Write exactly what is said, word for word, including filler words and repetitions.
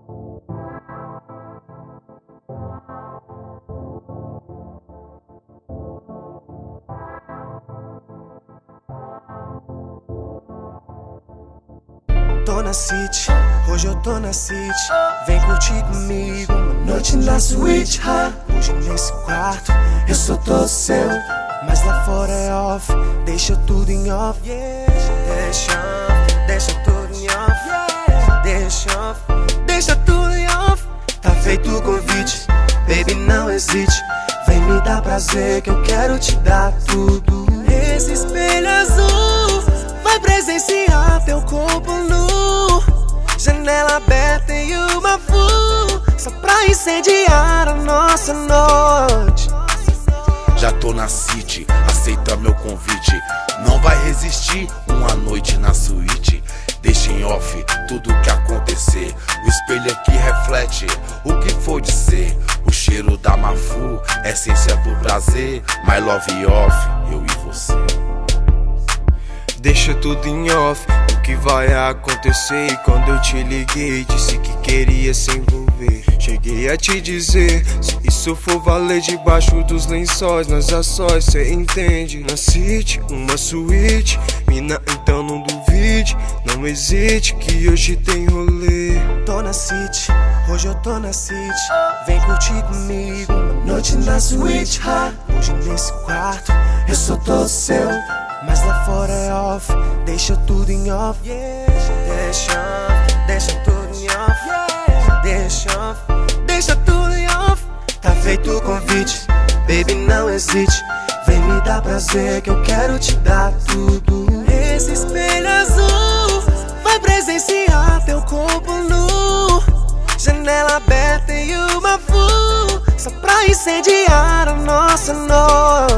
Tô na city, hoje eu tô na city. Vem curtir comigo uma noite na suíte. Hoje nesse quarto eu sou todo seu, mas lá fora é off, deixa tudo em off. Deixa, deixa tudo em off. Deixa off, deixa tudo em off. Tá feito o convite, baby, não hesite. Vem me dar prazer que eu quero te dar tudo. Esse espelho azul vai presenciar teu corpo nu. Janela aberta e uma full, só pra incendiar a nossa noite. Já tô na city, aceita meu convite. Não vai resistir uma noite na suíte. Deixa em off tudo que acontecer. O espelho aqui reflete o que for de ser. O cheiro da Mafu, essência do prazer. My love off, eu e você. Deixa tudo em off, o que vai acontecer. E quando eu te liguei, disse que queria se envolver. Cheguei a te dizer, se isso for valer debaixo dos lençóis, nas ações, cê entende. Na city, uma suíte, mina, então não duvide. Não hesite que hoje tem rolê. Tô na city, hoje eu tô na city. Vem curtir comigo uma noite na suíte. Hoje nesse quarto eu sou todo seu, mas lá fora é off, deixa tudo em off. Deixa, deixa tudo em off. Deixa off, deixa tudo em off. Tá feito o convite, baby, não hesite. Vem me dar prazer que eu quero te dar tudo. Esse espelho azul vai presenciar teu corpo nu. Janela aberta e uma full, só pra incendiar a nossa noite.